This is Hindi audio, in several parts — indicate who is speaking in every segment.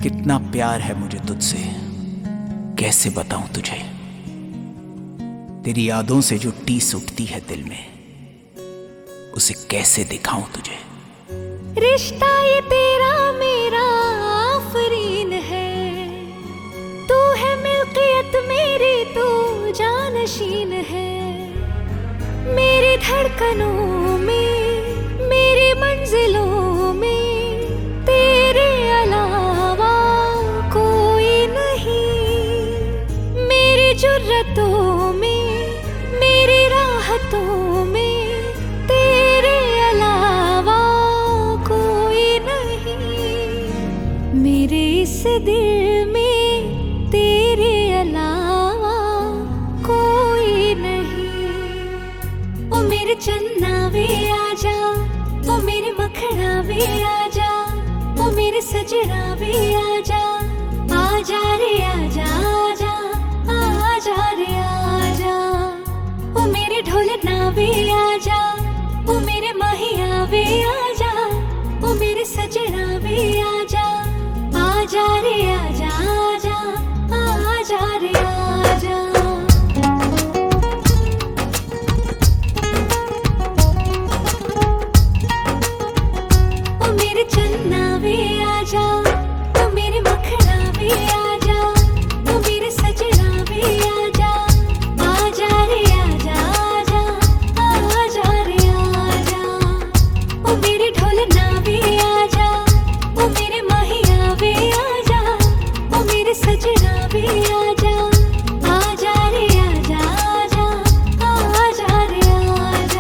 Speaker 1: कितना प्यार है मुझे तुझसे, कैसे बताऊं तुझे। तेरी यादों से जो टीस उठती है दिल में, उसे कैसे दिखाऊं तुझे।
Speaker 2: रिश्ता ये तेरा मेरा आफरीन है, तू है मिल्कियत मेरी, तू जानशीन है। मेरी धड़कनों में, मेरी मंजिलों में तेरे अलावा कोई नहीं। मेरी जुर्रतों में, मेरी राहतों में तेरे अलावा कोई नहीं। मेरे इस दिल में तेरे अलावा कोई नहीं। ओ मेरे चन्ना वे आजा, ओ मेरे मखना वे आजा, ओ मेरे सजना वे आजा, आजा रे आजा आजा, आजा रे आजा। ओ मेरे ढोलना वे आजा, ओ मेरे माहिया वे आजा, ओ मेरे सजना वे आजा, आजा रे आजा आजा, आजा रे आजा। चन्ना वे आजा, ओ मेरे मखना वे आजा, ओ मेरे सजना वे आजा, आजा रे आजा आजा, आजा रे आजा। ओ मेरे ढोलना वे आजा, ओ मेरे माहिया वे आजा, ओ मेरे सजना वे आजा, आजा रे आजा आजा, आजा रे आजा।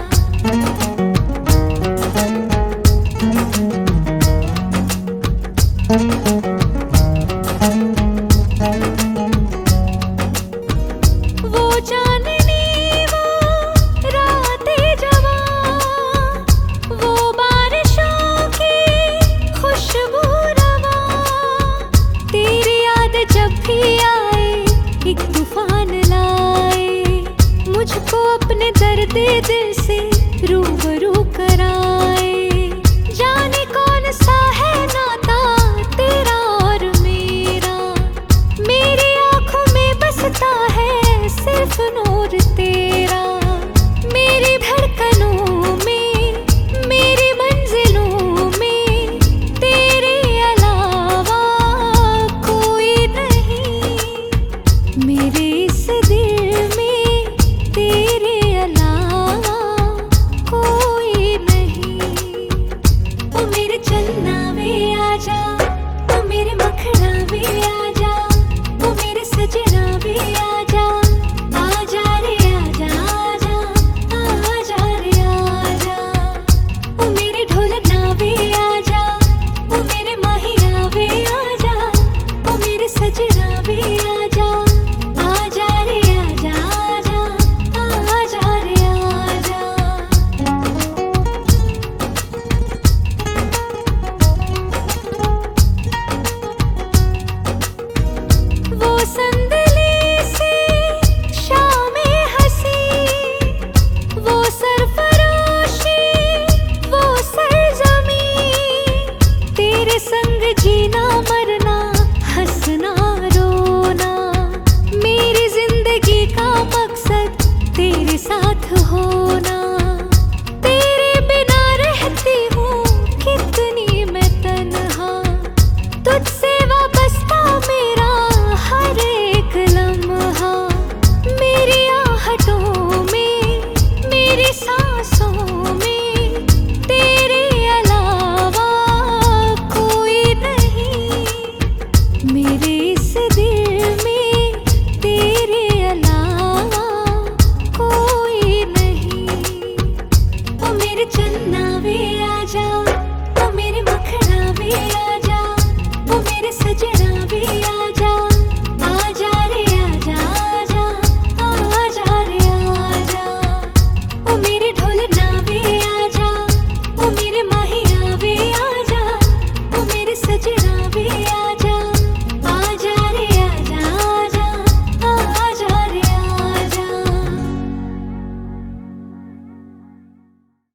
Speaker 2: वो चांदनी वो रातें जवां, वो बारिशों की खुशबू रवां। तेरी याद जब भी आए एक तूफान लाए, मुझको अपने दर्द दिल से रूबरू कराए। जाने कौन सा है नाता तेरा और मेरा, मेरी आंखों में बसता है सिर्फ नूर तेरा। मेरी धड़कनों में, मेरी मंजिलों में तेरे अलावा कोई नहीं। मेरे इस दिल में तेरे अलावा कोई नहीं। ओ मेरे चन्ना वे आजा, ओ मेरे मखना वे आजा, ओ मेरे सजना वे आजा, आजा रे आजा आजा, आजा रे आजा। ओ मेरे ढोलना वे आजा, ओ मेरे माहिया वे आजा, ओ मेरे सजना वे आजा, आजा रे आजा आजा, आजा रे आजा। वो संदली से शामें हंसी, वो सरफरोशी, वो सरजमी, तेरे संग जीना